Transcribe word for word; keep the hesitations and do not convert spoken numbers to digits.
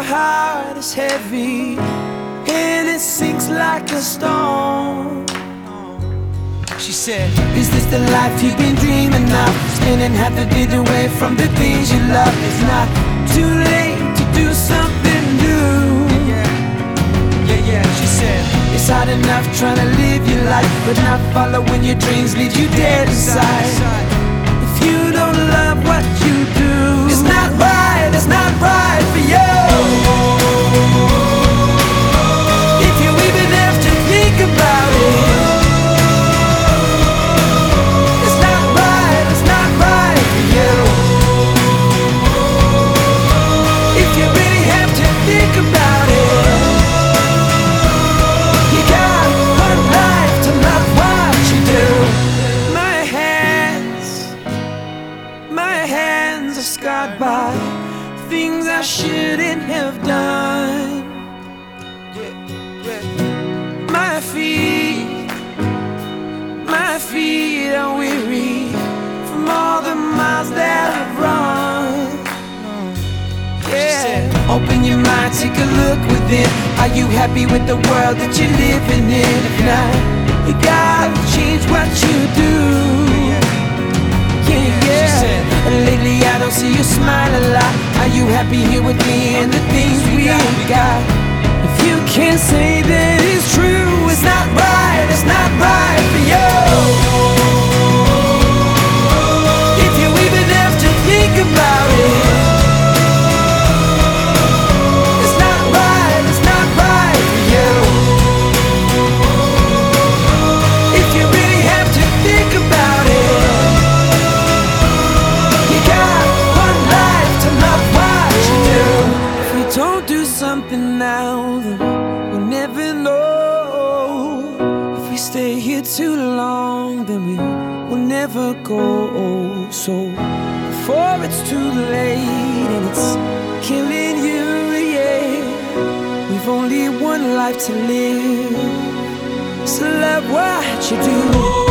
heart is heavy and it sinks like a stone. She said, is this the life you've been dreaming of? Spending half the day away from the things you love. It's not too late to do something new. Yeah, yeah, yeah. She said, it's hard enough trying to live your life, but not following your dreams leave you dead inside. If you don't love what you do, it's not right, it's not right for you. If you even have to think about it, it's not right, it's not right for you. If you really have to think about it, you got one life to love what you do. My hands, my hands are scarred by things I shouldn't have done. My feet, my feet are weary from all the miles that I've run. Yeah. Open your mind, take a look within. Are you happy with the world that you're living in? If not, you gotta change what you do. Yeah, yeah. And lately I don't see you smile a lot. Are you happy here with me and the things we got? If you can't say that it's true, it's not right, it's not right for you. If you even have to think about it, it's not right, it's not right for you. If you really have to think about it, you got one life to love what you do. If we don't do something now, then we'll never know. If we stay here too long, then we will never go. So before it's too late and it's killing you, yeah, we've only one life to live, so love what you do.